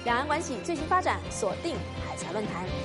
两岸关系最新发展，锁定海峡论坛。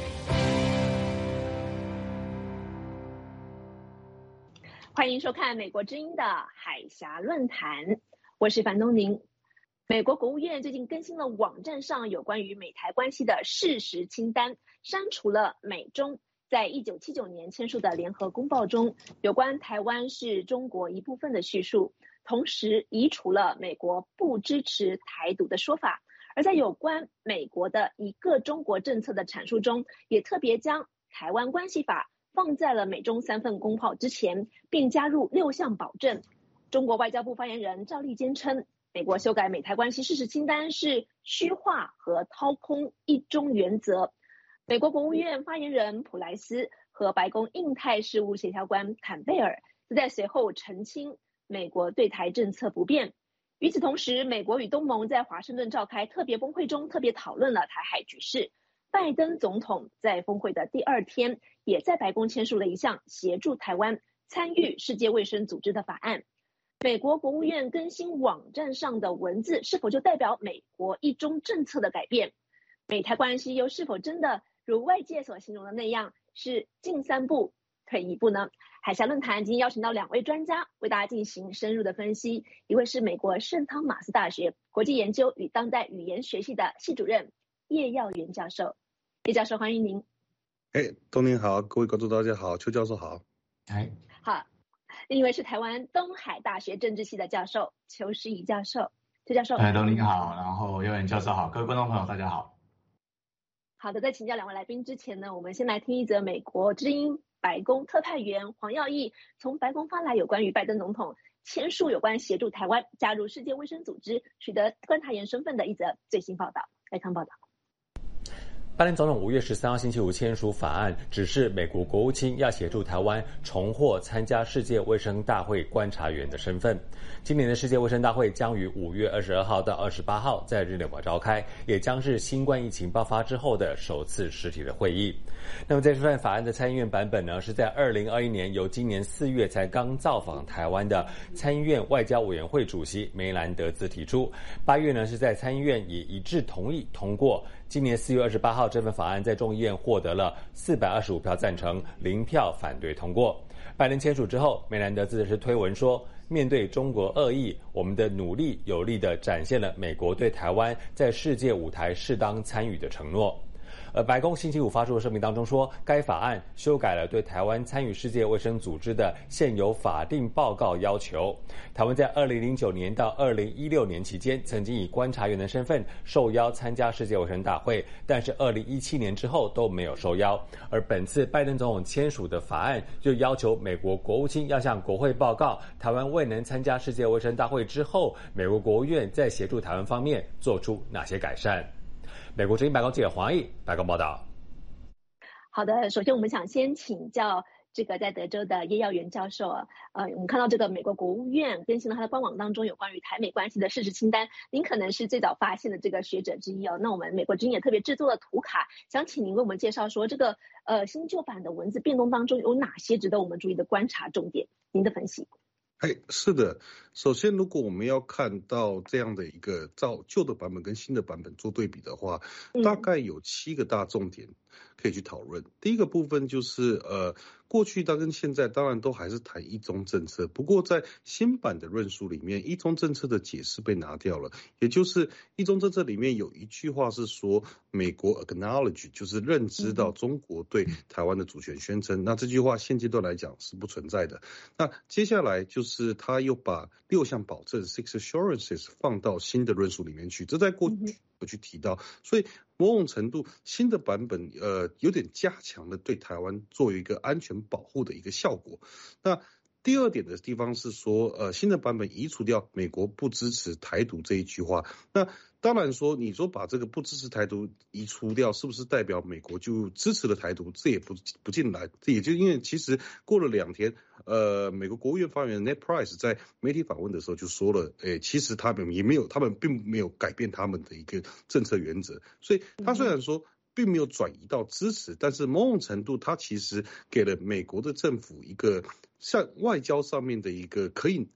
欢迎收看美国之音的海峡论坛，我是樊东宁。美国国务院最近更新了网站上有关于美台关系的事实清单，删除了美中在1979年签署的联合公报中有关台湾是中国一部分的叙述，同时移除了美国不支持台独的说法。而在有关美国的一个中国政策的阐述中，也特别将台湾关系法放在了美中3份公报之前，并加入6项保证。中国外交部发言人赵立坚称，美国修改美台关系事实清单是虚化和掏空一中原则。美国国务院发言人普莱斯和白宫印太事务协调官坎贝尔则在随后澄清，美国对台政策不变。与此同时，美国与东盟在华盛顿召开特别峰会中特别讨论了台海局势。拜登总统在峰会的第2天，也在白宫签署了一项协助台湾参与世界卫生组织的法案。美国国务院更新网站上的文字，是否就代表美国一中政策的改变？美台关系又是否真的如外界所形容的那样，是进3步退1步呢？海峡论坛今天邀请到2位专家为大家进行深入的分析。一位是美国圣汤马斯大学国际研究与当代语言学系的系主任叶耀元教授。叶教授，欢迎您。 东宁好，各位观众大家好，邱教授好。 好。另一位是台湾东海大学政治系的教授邱诗怡教授。邱教授， 东宁好，然后耀元教授好，各位观众朋友大家好。 好的，在请教2位来宾之前呢，我们先来听一则美国之音白宫特派员黄耀义从白宫发来有关于拜登总统签署有关协助台湾加入世界卫生组织取得观察员身份的一则最新报道。来看报道。 拜登总统5月13号星期五签署法案，指示美国国务卿要协助台湾重获参加世界卫生大会观察员的身份。今年的世界卫生大会将于5月22号到28号在日内瓦召开，也将是新冠疫情爆发之后的首次实体的会议。那么这份法案的参议院版本呢，是在2021年由今年4月才刚造访台湾的参议院外交委员会主席梅兰德兹提出，8月呢是在参议院也一致同意通过。今年4月28号，这份法案在众议院获得了425票赞成，0票反对通过。拜登签署之后，梅兰德兹是推文说，面对中国恶意，我们的努力有力地展现了美国对台湾在世界舞台适当参与的承诺。而白宫星期五发出的声明当中说，该法案修改了对台湾参与世界卫生组织的现有法定报告要求。台湾在2009年到2016年期间曾经以观察员的身份受邀参加世界卫生大会，但是2017年之后都没有受邀。而本次拜登总统签署的法案就要求美国国务卿要向国会报告台湾未能参加世界卫生大会之后，美国国务院在协助台湾方面做出哪些改善。美国之音白宫记者黄毅白宫报道。 好的，首先我们想先请教这个在德州的叶耀元教授我们看到这个美国国务院更新了他的官网当中有关于台美关系的事实清单，您可能是最早发现的这个学者之一那我们美国之音也特别制作了图卡，想请您为我们介绍说这个新旧版的文字变动当中有哪些值得我们注意的观察重点，您的分析。 是的，首先如果我们要看到这样的一个旧的版本跟新的版本做对比的话，大概有7个大重点可以去讨论。第一个部分就是过去跟现在当然都还是谈一中政策，不过在新版的论述里面，一中政策的解释被拿掉了，也就是一中政策里面有一句话是说美国 acknowledge 就是认知到中国对台湾的主权宣称，那这句话现阶段来讲是不存在的。那接下来就是他又把6项保证 6 assurances 放到新的论述里面去，这在过去有去提到，所以某种程度新的版本有点加强了对台湾作为一个安全保护的一个效果。那第2点的地方是说新的版本移除掉美国不支持台独这一句话。那当然说你说把这个不支持台独移除掉，是不是代表美国就支持了台独？这也不尽然，这也就因为其实过了2天美国国务院发言人 Ned Price 在媒体访问的时候就说了其实他们并没有改变他们的一个政策原则，所以他虽然说并没有转移到支持，但是某种程度他其实给了美国的政府一个像外交上面的一个可以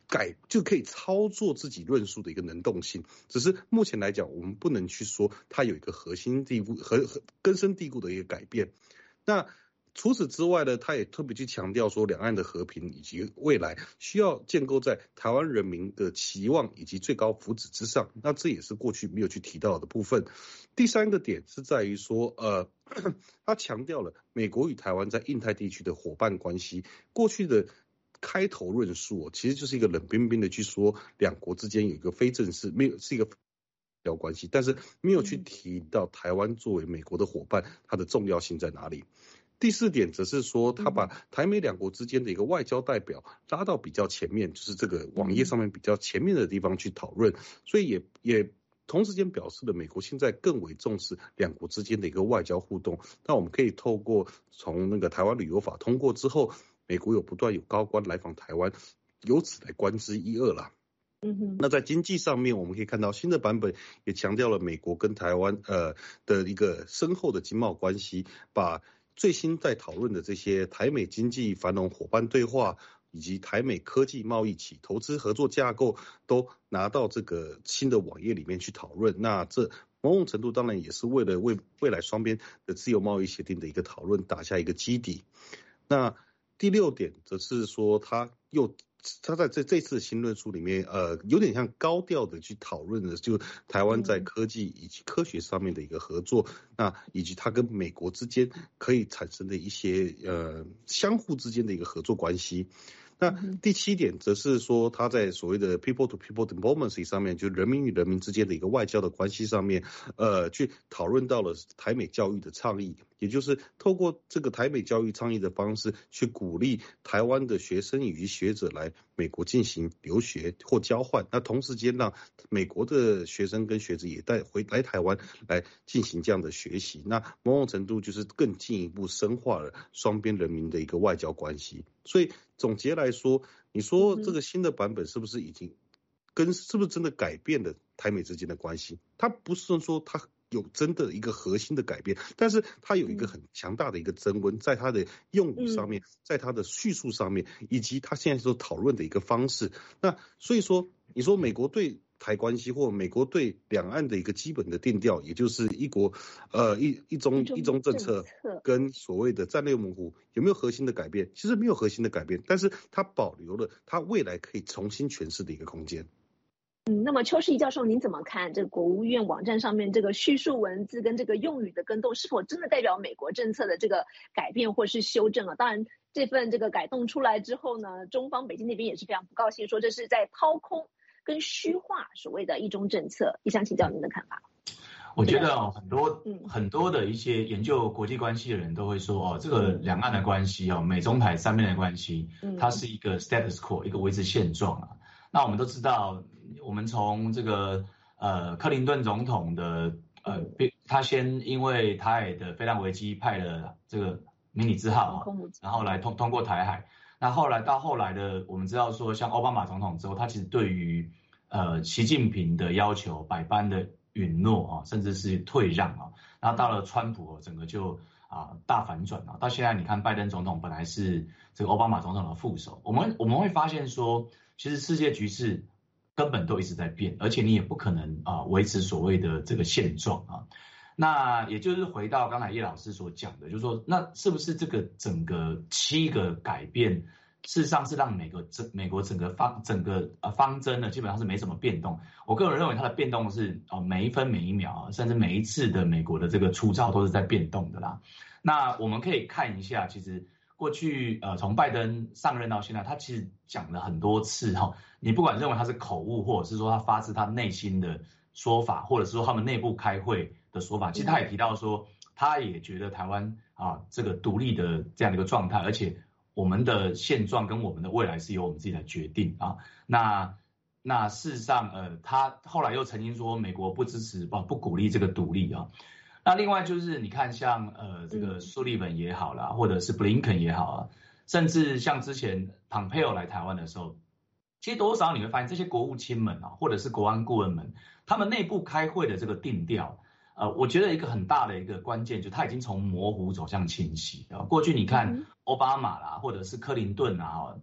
就可以操作自己论述的一个能动性，只是目前来讲，我们不能去说它有一个核心地步根深蒂固的一个改变。那除此之外呢，他也特别去强调说，两岸的和平以及未来需要建构在台湾人民的期望以及最高福祉之上。那这也是过去没有去提到的部分。第三个点是在于说，他强调了美国与台湾在印太地区的伙伴关系。过去的开头论述其实就是一个冷冰冰的去说，两国之间有一个非正式，没有是一个关系，但是没有去提到台湾作为美国的伙伴，它的重要性在哪里。第四点则是说，他把台美两国之间的一个外交代表拉到比较前面，就是这个网页上面比较前面的地方去讨论，所以也同时间表示了美国现在更为重视两国之间的一个外交互动。那我们可以透过从那个台湾旅游法通过之后，美国不断有高官来访台湾，由此来观之一二啦。那在经济上面，我们可以看到新的版本也强调了美国跟台湾的一个深厚的经贸关系，把最新在讨论的这些台美经济繁荣伙伴对话以及台美科技贸易起投资合作架构都拿到这个新的网页里面去讨论。那这某种程度当然也是为了为未来双边的自由贸易协定的一个讨论打下一个基底。那第六点则是说，他在这次新论述里面，有点像高调的去讨论的，就台湾在科技以及科学上面的一个合作，那以及它跟美国之间可以产生的一些相互之间的一个合作关系。那第七点则是说，他在所谓的 people to people diplomacy 上面，就人民与人民之间的一个外交的关系上面，去讨论到了台美教育的倡议，也就是透过这个台美教育倡议的方式，去鼓励台湾的学生以及学者来美国进行留学或交换，那同时间让美国的学生跟学者也来台湾来进行这样的学习，那某种程度就是更进一步深化了双边人民的一个外交关系。所以总结来说，你说这个新的版本是不是是不是真的改变了台美之间的关系？它不是说它有真的一个核心的改变，但是它有一个很强大的一个增温，在它的用语上面，在它的叙述上面，以及它现在所讨论的一个方式。那所以说，你说美国对台关系或美国对两岸的一个基本的定调，也就是一中政策跟所谓的战略模糊，有没有核心的改变？其实没有核心的改变，但是它保留了它未来可以重新诠释的一个空间。 那么邱世仪教授，您怎么看这个国务院网站上面这个叙述文字跟这个用语的更动，是否真的代表美国政策的这个改变或是修正啊？当然，这份这个改动出来之后呢，中方北京那边也是非常不高兴，说这是在掏空跟虚化所谓的一中政策。也想请教您的看法。 我觉得很多的一些研究国际关系的人都会说，这个两岸的关系美中台三边的关系，它是一个 status quo， 一个维持现状啊。那我们都知道，我们从这个克林顿总统的他先因为台海的飞弹危机派了这个迷你之号然后来通过台海。那后来的我们知道说，像奥巴马总统之后，他其实对于习近平的要求百般的允诺甚至是退让然后到了川普整个就大反转到现在你看拜登总统本来是这个奥巴马总统的副手，我们会发现说，其实世界局势根本都一直在变，而且你也不可能维持所谓的这个现状那也就是回到刚才叶老师所讲的，就是说，那是不是这个整个7个改变，事实上是让美国整个方针呢，基本上是没什么变动。我个人认为它的变动是每一分每一秒甚至每一次的美国的这个出招都是在变动的啦。那我们可以看一下，其实过去从拜登上任到现在，他其实讲了很多次你不管认为他是口误，或者是说他发自他内心的说法，或者是说他们内部开会的说法，其实他也提到说，他也觉得台湾这个独立的这样的一个状态，而且我们的现状跟我们的未来是由我们自己来决定那事实上他后来又曾经说美国不支持不鼓励这个独立那另外就是你看像这个苏利文也好啦，或者是布林肯也好甚至像之前庞佩奥来台湾的时候，其实多少你会发现这些国务卿们或者是国安顾问们，他们内部开会的这个定调我觉得一个很大的一个关键，就是他已经从模糊走向清晰过去你看奥巴马啦，或者是克林顿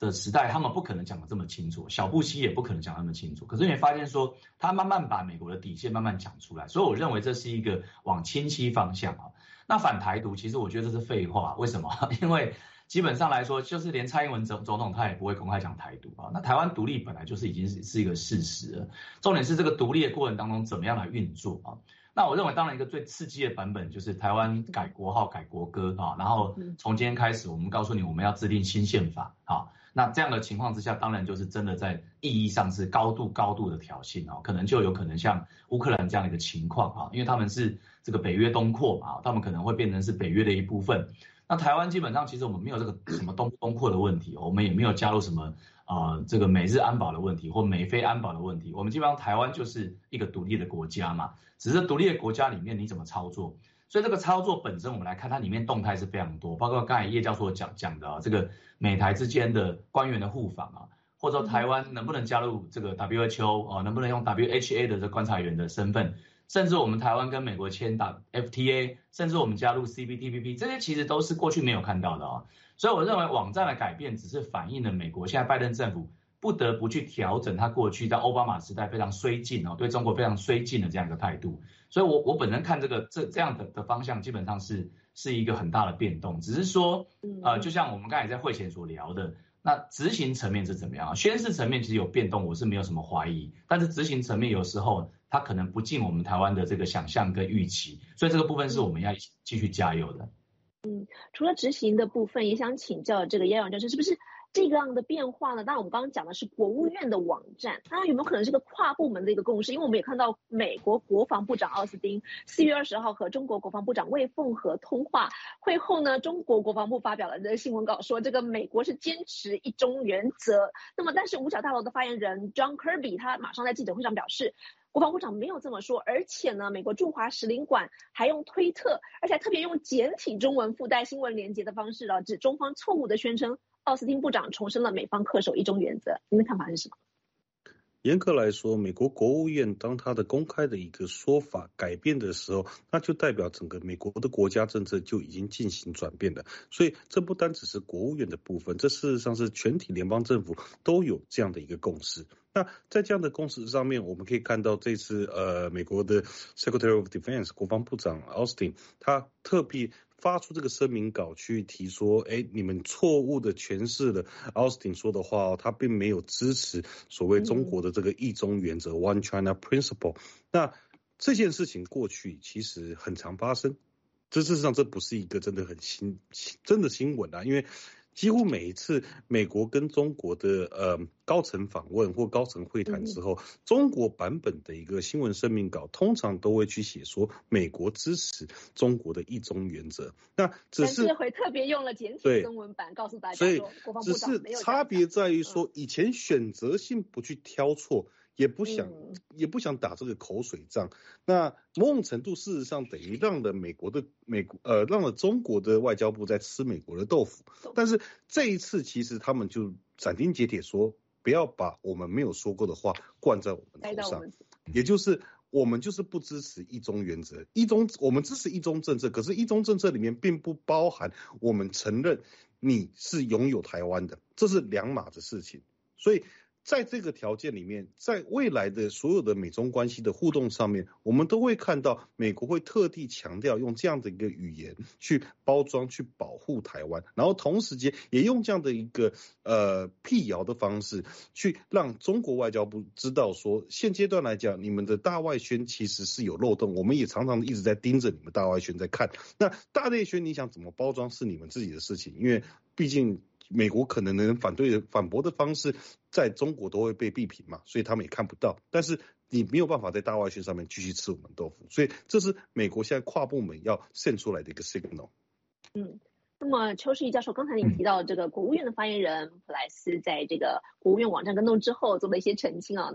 的时代，他们不可能讲得这么清楚，小布希也不可能讲得那么清楚。可是你发现说，他慢慢把美国的底线慢慢讲出来，所以我认为这是一个往清晰方向啊。那反台独，其实我觉得这是废话，为什么？因为基本上来说，就是连蔡英文总统他也不会公开讲台独啊。那台湾独立本来就是已经是一个事实了，重点是这个独立的过程当中怎么样来运作啊？那我认为当然一个最刺激的版本就是台湾改国号、改国歌啊，然后从今天开始，我们告诉你我们要制定新宪法啊。那这样的情况之下，当然就是真的在意义上是高度的挑衅啊，可能就有可能像乌克兰这样的一个情况啊，因为他们是这个北约东扩嘛，他们可能会变成是北约的一部分。那台湾基本上其实我们没有这个什么东扩的问题，我们也没有加入什么这个美日安保的问题或美非安保的问题，我们基本上台湾就是一个独立的国家嘛，只是独立的国家里面你怎么操作，所以这个操作本身我们来看，它里面动态是非常多，包括刚才叶教授讲的这个美台之间的官员的互访啊，或者说台湾能不能加入这个 WHO 能不能用 WHA 的这观察员的身份，甚至我们台湾跟美国签打 FTA， 甚至我们加入 CPTPP， 这些其实都是过去没有看到的啊。所以我认为网站的改变只是反映了美国现在拜登政府不得不去调整他过去在奥巴马时代非常绥靖对中国非常绥靖的这样一个态度。所以我本人看这样的方向基本上是一个很大的变动，只是说就像我们刚才在会前所聊的，那执行层面是怎么样？宣示层面其实有变动，我是没有什么怀疑，但是执行层面有时候它可能不尽我们台湾的这个想象跟预期，所以这个部分是我们要继续加油的。 除了执行的部分，也想请教这个叶教授，是不是这样的变化呢？当然我们刚刚讲的是国务院的网站，当然有没有可能是个跨部门的一个共识？因为我们也看到美国国防部长奥斯汀4月20号和中国国防部长魏凤和通话会后呢，中国国防部发表了这个新闻稿说，这个美国是坚持一中原则。那么但是五角大楼的发言人 John Kirby 他马上在记者会上表示，国防部长没有这么说，而且呢，美国驻华使领馆还用推特，而且还特别用简体中文附带新闻连结的方式指中方错误的宣称奥斯汀部长重申了美方恪守一中原则。您的看法是什么？ 严格来说，美国国务院当他的公开的一个说法改变的时候，那就代表整个美国的国家政策就已经进行转变了。所以这不单只是国务院的部分，这事实上是全体联邦政府都有这样的一个共识。那在这样的共识上面，我们可以看到这次美国的 Secretary of Defense 国防部长 Austin 他特别发出这个声明稿去提说，你们错误的诠释了 Austin 说的话，他并没有支持所谓中国的这个一中原则 One China Principle。那这件事情过去其实很常发生，事实上这不是一个真的真的新闻啊，因为几乎每一次美国跟中国的高层访问或高层会谈之后，中国版本的一个新闻声明稿通常都会去写说美国支持中国的一中原则。那只是这回特别用了简体中文版告诉大家说，国防部长没有。 只是差别在于说，以前选择性不去挑错，也不想打这个口水仗。那某种程度事实上等于让了让了中国的外交部在吃美国的豆腐。但是这一次其实他们就斩钉截铁说，不要把我们没有说过的话灌在我们头上，也就是我们就是不支持一中原则，我们支持一中政策，可是一中政策里面并不包含我们承认你是拥有台湾的，这是两码的事情。所以在这个条件里面，在未来的所有的美中关系的互动上面，我们都会看到美国会特地强调用这样的一个语言去包装去保护台湾，然后同时间也用这样的一个辟谣的方式去让中国外交部知道说，现阶段来讲你们的大外宣其实是有漏洞，我们也常常一直在盯着你们大外宣在看，那大内宣你想怎么包装是你们自己的事情，因为毕竟美国可能能反驳的方式在中国都会被闭评嘛，所以他们也看不到，但是你没有办法在大外宣上面继续吃我们豆腐，所以这是美国现在跨部门要send出来的一个 signal。 那么邱世义教授，刚才您提到这个国务院的发言人普莱斯在这个国务院网站跟动之后做了一些澄清啊，那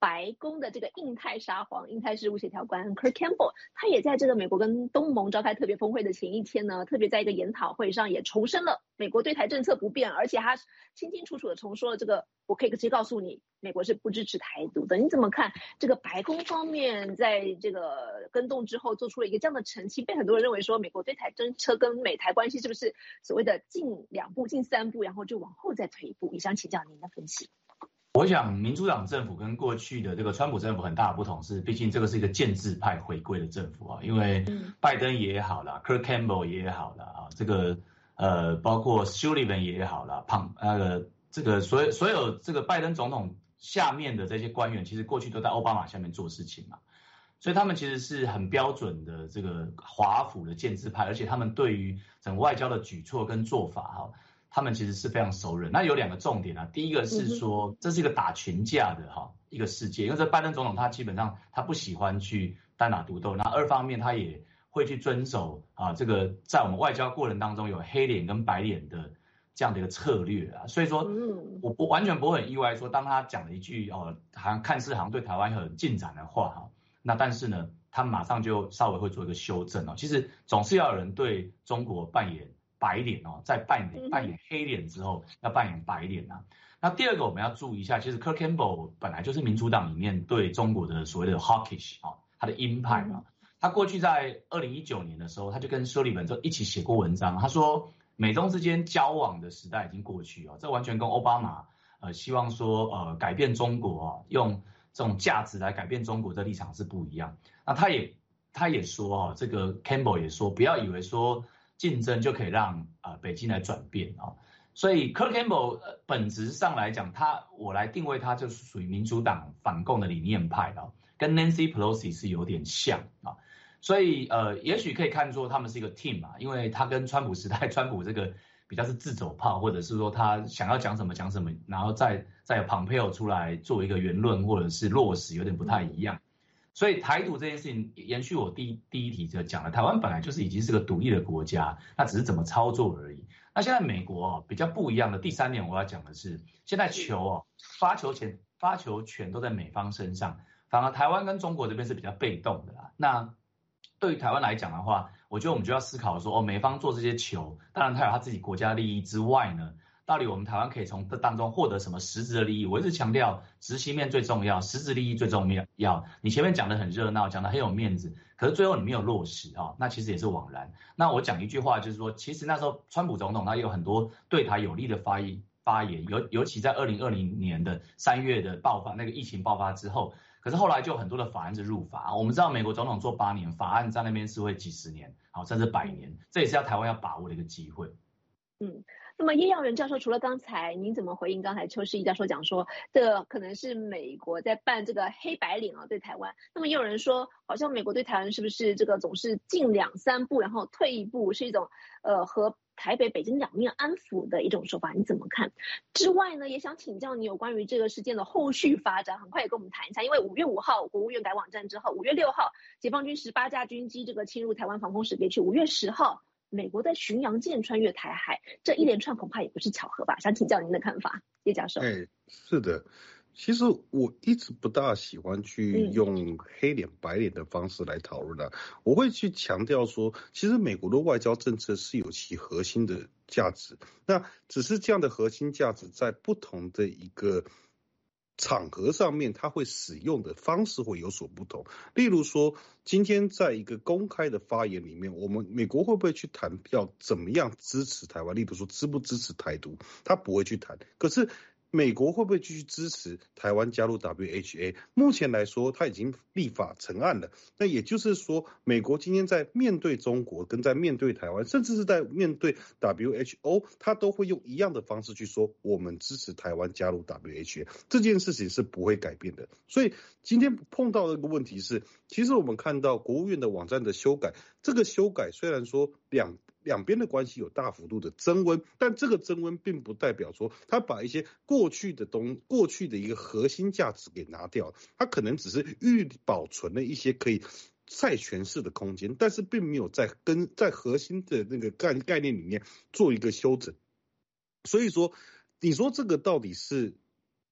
白宫的这个印太沙皇、印太事务协调官 Kurt Campbell， 他也在这个美国跟东盟召开特别峰会的前一天呢，特别在一个研讨会上也重申了美国对台政策不变，而且他清清楚楚的重说了这个，我可以直接告诉你，美国是不支持台独的。你怎么看这个白宫方面在这个更动之后做出了一个这样的澄清，被很多人认为说美国对台政策跟美台关系是不是所谓的进2步、进3步，然后就往后再退一步？也想请教您的分析。 我想民主党政府跟过去的这个川普政府很大的不同是，毕竟这个是一个建制派回归的政府啊，因为拜登也好啦 Kurt Campbell 也好啦啊，这个包括 Sullivan 也好啦，这个所有这个拜登总统下面的这些官员，其实过去都在奥巴马下面做事情嘛，所以他们其实是很标准的这个华府的建制派，而且他们对于整个外交的举措跟做法哈，他们其实是非常熟人。那有2个重点啊，第一个是说这是一个打群架的一个世界，因为这拜登总统他基本上他不喜欢去单打独斗，那2方面他也会去遵守这个在我们外交过程当中有黑脸跟白脸的这样的一个策略啊，所以说我完全不会很意外说，当他讲了一句好像看似好像对台湾很进展的话那但是呢，他马上就稍微会做一个修正其实总是要有人对中国扮演白脸在扮演黑脸之后要扮演白脸啊。那第2个我们要注意一下，其实 Kurt Campbell 本来就是民主党里面对中国的所谓的 hawkish 他的鹰派他过去在2019年的时候，他就跟Sullivan就一起写过文章，他说美中之间交往的时代已经过去这完全跟奥巴马希望说改变中国用这种价值来改变中国的立场是不一样。那他也说这个 Campbell 也说，不要以为说竞争就可以让北京来转变所以 Kurt Campbell 本质上来讲，我来定位他就是属于民主党反共的理念派跟 Nancy Pelosi 是有点像所以也许可以看作他们是一个 team 因为他跟川普时代，川普这个比较是自走炮，或者是说他想要讲什么讲什么，然后再有 Pompeo 出来做一个言论或者是落实，有点不太一样。所以台独这件事情，延续我第一题就讲了，台湾本来就是已经是个独立的国家，那只是怎么操作而已。那现在美国比较不一样的第3点我要讲的是，现在发球权都在美方身上，反而台湾跟中国这边是比较被动的啦。那对于台湾来讲的话，我觉得我们就要思考说美方做这些球，当然他有他自己国家利益之外呢，到底我们台湾可以从这当中获得什么实质的利益？我一直强调执行面最重要，实质利益最重要。你前面讲得很热闹，讲得很有面子，可是最后你没有落实那其实也是枉然。那我讲一句话就是说，其实那时候川普总统他也有很多对台有利的发言，尤其在2020年的3月的爆发，那个疫情爆发之后，可是后来就有很多的法案是入法。我们知道美国总统做8年，法案在那边是会几十年，甚至100年，这也是台湾要把握的一个机会。 那么叶耀仁教授，除了刚才您怎么回应刚才邱世义教授讲说，这可能是美国在扮这个黑白脸对台湾，那么也有人说，好像美国对台湾是不是这个总是进2、3步，然后退1步，是一种和台北、北京两面安抚的一种说法，你怎么看？之外呢，也想请教你有关于这个事件的后续发展，很快也跟我们谈一下。因为5月5号国务院改网站之后，5月6号解放军18架军机这个侵入台湾防空识别区，5月10号美国的巡洋舰穿越台海，这一连串恐怕也不是巧合吧？想请教您的看法，叶教授。 是的。其实我一直不大喜欢去用黑脸白脸的方式来讨论的，我会去强调说，其实美国的外交政策是有其核心的价值，那只是这样的核心价值在不同的一个场合上面，它会使用的方式会有所不同。例如说，今天在一个公开的发言里面，我们美国会不会去谈要怎么样支持台湾？例如说，支不支持台独，他不会去谈。可是美国会不会继续支持台湾加入 WHA？ 目前来说，它已经立法成案了。那也就是说，美国今天在面对中国，跟在面对台湾，甚至是在面对 WHO， 它都会用一样的方式去说，我们支持台湾加入 WHA。这件事情是不会改变的。所以今天碰到的一个问题是，其实我们看到国务院的网站的修改，这个修改虽然说两边的关系有大幅度的增温，但这个增温并不代表说他把一些过去的一个核心价值给拿掉，他可能只是保存了一些可以再诠释的空间，但是并没有在核心的那个概念里面做一个修整。所以说，你说这个到底是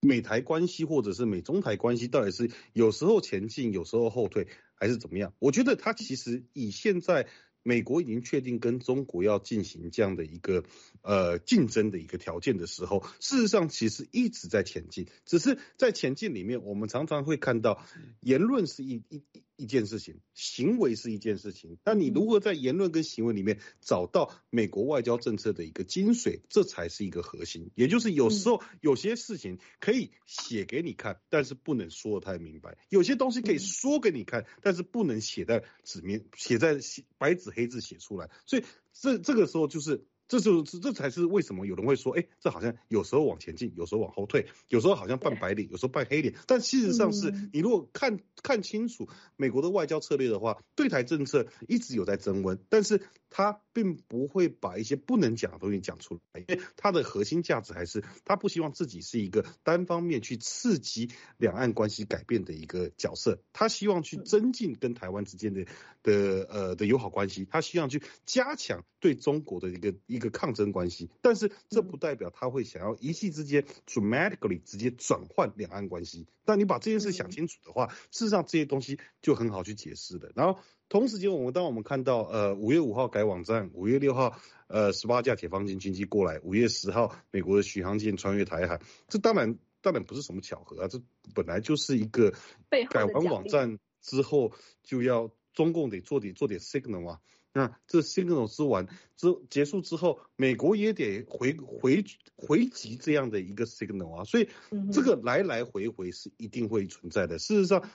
美台关系或者是美中台关系到底是有时候前进，有时候后退，还是怎么样？我觉得它其实以现在美国已经确定跟中国要进行这样的一个竞争的一个条件的时候，事实上其实一直在前进，只是在前进里面，我们常常会看到言论是一件事情，行为是一件事情。那你如何在言论跟行为里面找到美国外交政策的一个精髓，这才是一个核心。也就是有时候有些事情可以写给你看，但是不能说得太明白；有些东西可以说给你看，但是不能写在纸面，写在白纸黑字写出来。所以这个时候就是。这才是为什么有人会说，这好像有时候往前进，有时候往后退，有时候好像扮白脸，有时候扮黑脸。但事实上是你如果看清楚美国的外交策略的话，对台政策一直有在增温，但是他并不会把一些不能讲的东西讲出来，因为他的核心价值还是他不希望自己是一个单方面去刺激两岸关系改变的一个角色，他希望去增进跟台湾之间的友好关系，他希望去加强对中国的一个抗争关系，但是这不代表他会想要一夕之间 dramatically 直接转换两岸关系。但你把这件事想清楚的话，事实上这些东西就很好去解释的。然后同时间当我们看到5月5号改网站，5月6号18架解放军军机过来，5月10号美国的巡航舰穿越台海，这当然不是什么巧合啊，这本来就是一个改完网站之后就要中共得做点 signal 啊。那这 signal 结束之后，美国也得回击这样的一个 signal 啊，所以这个来来回回是一定会存在的。事实上，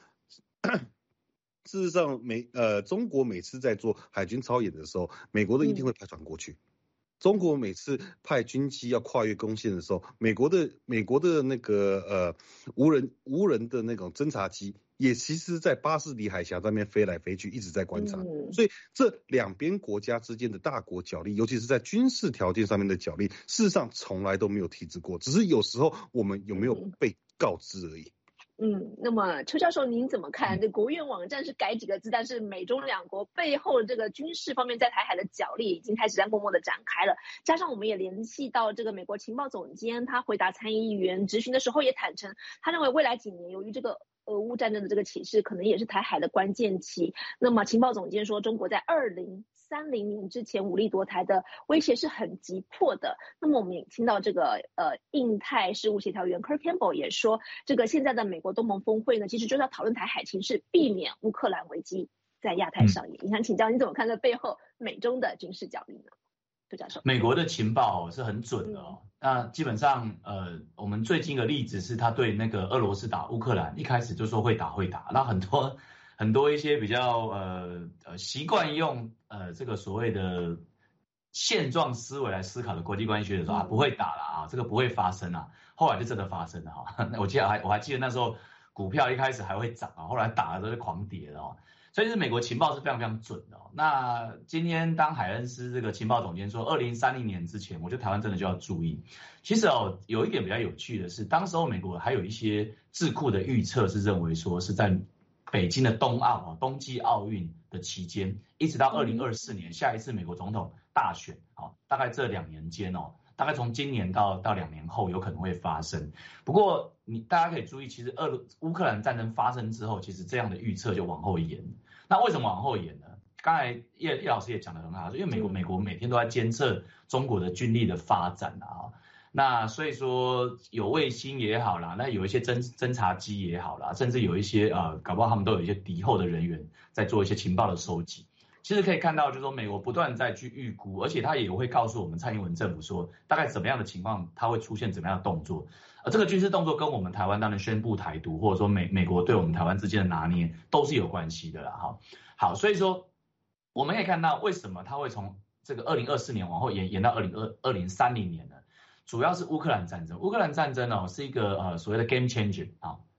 中国每次在做海军操演的时候，美国的一定会派船过去。中国每次派军机要跨越公线的时候，美国的那个无人的那种侦察机也其实在巴士底海峡那边飞来飞去，一直在观察。所以这两边国家之间的大国角力，尤其是在军事条件上面的角力，事实上从来都没有停止过，只是有时候我们有没有被告知而已。 那么邱教授您怎么看？这国务院网站是改几个字，但是美中两国背后这个军事方面在台海的角力已经开始在默默的展开了。加上我们也联系到这个美国情报总监，他回答参议员质询的时候也坦诚，他认为未来几年由于这个俄乌战争的这个起势，可能也是台海的关键期。那么情报总监说，中国在2030年之前武力夺台的威胁是很急迫的。那么我们也听到这个印太事务协调员 Kurt Campbell 也说，这个现在的美国东盟峰会呢，其实就是要讨论台海情势，避免乌克兰危机在亚太上演。你想请教你怎么看这背后美中的军事角力呢？杜教授，美国的情报是很准的哦。那基本上我们最近的例子是他对那个俄罗斯打乌克兰，一开始就说会打，那很多一些比较习惯用这个所谓的现状思维来思考的国际关系学者说不会打了啊，这个不会发生啊，后来就真的发生了哈。我还记得那时候股票一开始还会涨啊，后来打了都是狂跌的哦。所以是美国情报是非常非常准的哦。那今天当海恩斯这个情报总监说2030年之前，我觉得台湾真的就要注意。其实有一点比较有趣的是，当时候美国还有一些智库的预测是认为说是在北京的冬季奥运的期间，一直到2024年下一次美国总统大选大概这2年间大概从今年到2年后有可能会发生。不过大家可以注意，其实乌克兰战争发生之后，其实这样的预测就往后延。那为什么往后延呢？刚才叶老师也讲得很好，因为美国每天都在监测中国的军力的发展啊。那所以说有卫星也好啦，那有一些侦察机也好啦，甚至有一些搞不好他们都有一些敌后的人员在做一些情报的收集。其实可以看到，就是说美国不断在去预估，而且他也会告诉我们蔡英文政府说，大概怎么样的情况，他会出现怎么样的动作。这个军事动作跟我们台湾当然宣布台独，或者说美国对我们台湾之间的拿捏，都是有关系的啦。好，所以说我们可以看到，为什么他会从这个2024年往后延到2030年呢？主要是乌克兰战争。乌克兰战争是一个所谓的 game changer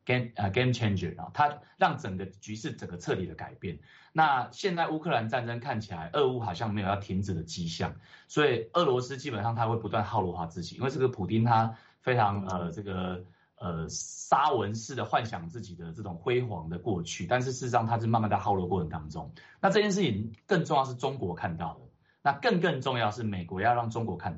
game changer 它让整个局势整个彻底的改变。那现在乌克兰战争看起来俄乌好像没有要停止的迹象，所以俄罗斯基本上他会不断耗弱他自己，因为这个普丁他非常沙文式的幻想自己的这种辉煌的过去，但是事实上他是慢慢在耗弱过程当中。那这件事情更重要是中国看到的，那更重要是美国要让中国看到。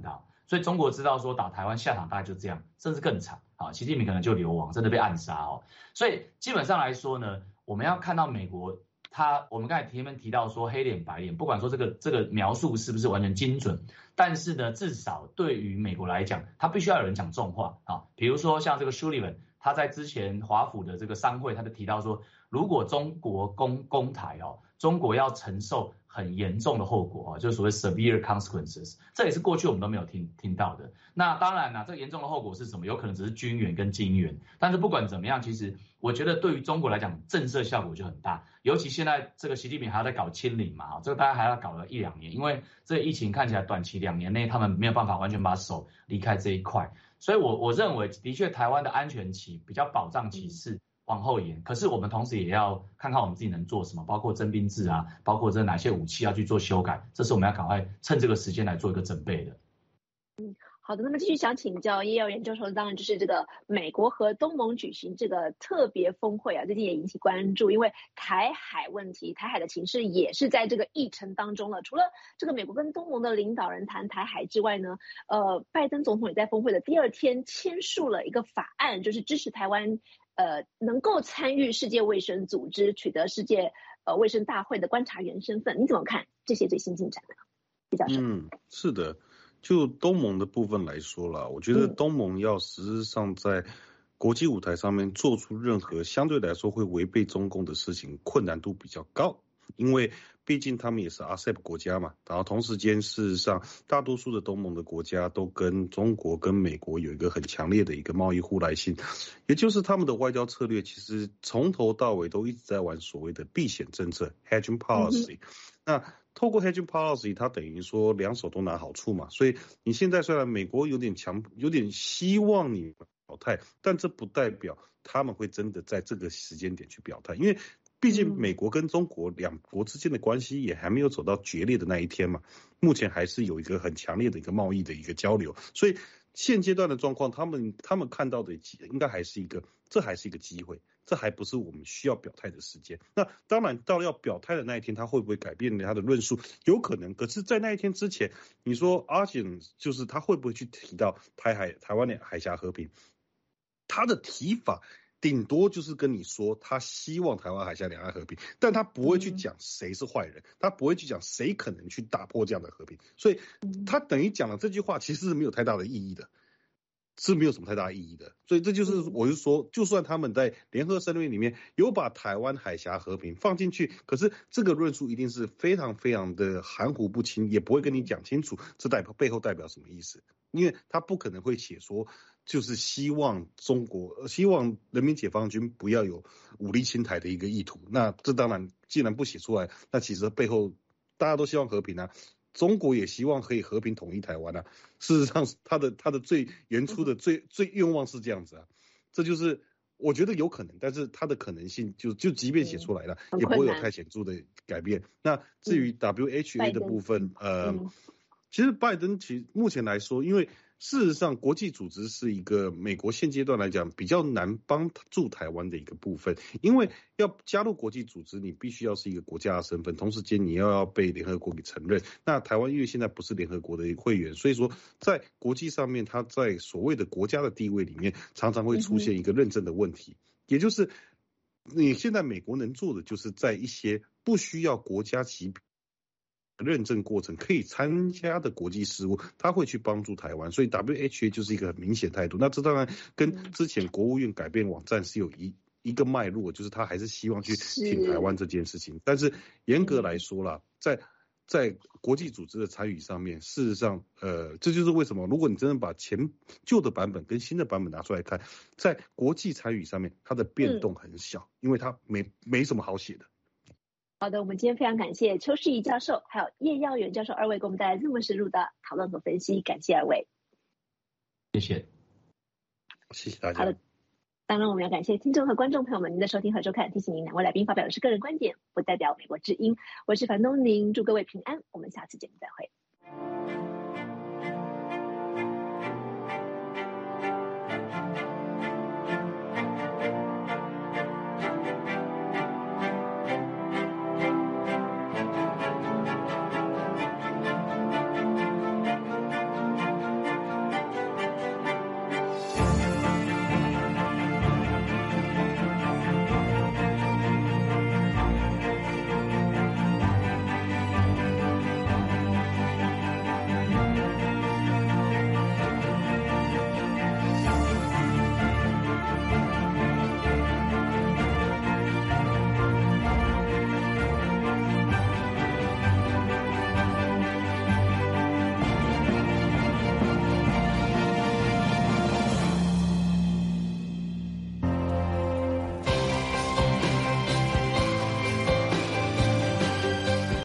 所以中国知道说打台湾下场大概就这样，甚至更惨啊，习近平可能就流亡，真的被暗杀哦。所以基本上来说呢，我们要看到美国我们刚才前面提到说黑脸白脸，不管说这个描述是不是完全精准，但是呢，至少对于美国来讲，他必须要有人讲重话啊，比如说像这个 Sullivan， 他在之前华府的这个商会，他就提到说，如果中国攻台哦，中国要承受很严重的后果啊，就是所谓 severe consequences， 这也是过去我们都没有听到的。那当然啦，这个严重的后果是什么？有可能只是军援跟经援，但是不管怎么样，其实我觉得对于中国来讲，震慑效果就很大。尤其现在这个习近平还要在搞清零嘛，这个大概还要搞了1-2年，因为这个疫情看起来短期2年内他们没有办法完全把手离开这一块，所以我认为的确台湾的安全期比较保障期是往后延，可是我们同时也要看看我们自己能做什么，包括征兵制啊，包括这哪些武器要去做修改，这是我们要赶快趁这个时间来做一个准备的。 好的，那么继续想请教叶耀元教授，当然就是这个美国和东盟举行这个特别峰会啊，最近也引起关注，因为台海问题、台海的情势也是在这个议程当中了。除了这个美国跟东盟的领导人谈台海之外呢，拜登总统也在峰会的第2天签署了一个法案，就是支持台湾能够参与世界卫生组织，取得世界卫生大会的观察员身份。你怎么看这些最新进展呢？叶教授。 是的。就东盟的部分来说啦，我觉得东盟要实质上在国际舞台上面做出任何相对来说会违背中共的事情，困难度比较高，因为毕竟他们也是 RCEP 国家嘛，然后同时间事实上大多数的东盟的国家都跟中国跟美国有一个很强烈的一个贸易互赖性，也就是他们的外交策略其实从头到尾都一直在玩所谓的避险政策 hedging policy，那透过 hedging policy， 它等于说两手都拿好处嘛，所以你现在虽然美国有点希望你表态，但这不代表他们会真的在这个时间点去表态，因为毕竟美国跟中国两国之间的关系也还没有走到决裂的那一天嘛，目前还是有一个很强烈的一个贸易的一个交流，所以现阶段的状况，他们看到的应该还是这还是一个机会，这还不是我们需要表态的时间。那当然到了要表态的那一天，他会不会改变他的论述？有可能。可是，在那一天之前，你说阿简就是他会不会去提到台湾的海峡和平？他的提法顶多就是跟你说他希望台湾海峡两岸和平，但他不会去讲谁是坏人，他不会去讲谁可能去打破这样的和平，所以他等于讲了这句话其实是没有太大的意义的。是没有什么太大意义的，所以这就是我就说，就算他们在联合声明里面有把台湾海峡和平放进去，可是这个论述一定是非常非常的含糊不清，也不会跟你讲清楚这背后代表什么意思，因为他不可能会写说就是希望人民解放军不要有武力侵台的一个意图，那这当然既然不写出来，那其实背后大家都希望和平啊。中国也希望可以和平统一台湾啊，事实上他的最原初的最愿望是这样子啊，这就是我觉得有可能，但是它的可能性就即便写出来了，也不会有太显著的改变。那至于 WHA 的部分，其实拜登目前来说，因为事实上国际组织是一个美国现阶段来讲比较难帮助台湾的一个部分，因为要加入国际组织，你必须要是一个国家的身份，同时间你要被联合国给承认。那台湾因为现在不是联合国的会员，所以说在国际上面，它在所谓的国家的地位里面，常常会出现一个认证的问题，也就是你现在美国能做的，就是在一些不需要国家级认证过程可以参加的国际事务，他会去帮助台湾，所以 WHA 就是一个很明显态度。那这当然跟之前国务院改变网站是有一个脉络，就是他还是希望去挺台湾这件事情。但是严格来说啦，在国际组织的参与上面，事实上，这就是为什么如果你真的把旧的版本跟新的版本拿出来看，在国际参与上面，它的变动很小，因为它没什么好写的。 好的，我们今天非常感谢邱世仪教授还有叶耀元教授二位给我们带来这么深入的讨论和分析，感谢二位。 谢谢大家。 好的，当然我们要感谢听众和观众朋友们您的收听和收看，提醒您两位来宾发表的是个人观点，不代表美国之音。我是樊东宁，祝各位平安，我们下次节目再会。